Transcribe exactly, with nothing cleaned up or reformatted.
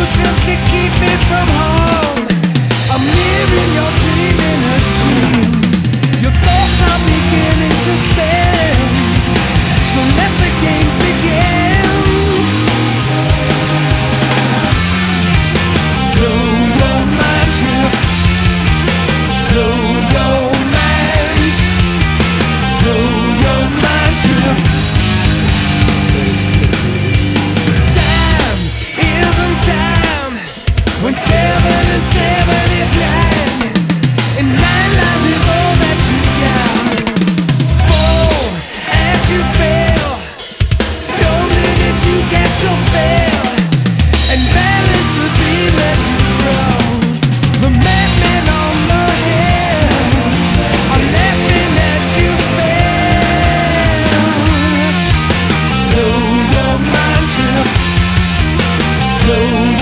solutions to keep me from home. I'm living your dream in a dream. Your thoughts are beginning to spin, so let the games begin. Blow your mind, chill. Blow your mind. Blow your mind, chill. Time isn't time when seven and seven is nine, and nine lives is all that you got. Fall as you fail, stumbling as you get so fail, and balance the beam that you throw. The madmen on the hill are laughing at you fail. Blow your mind, chill. Blow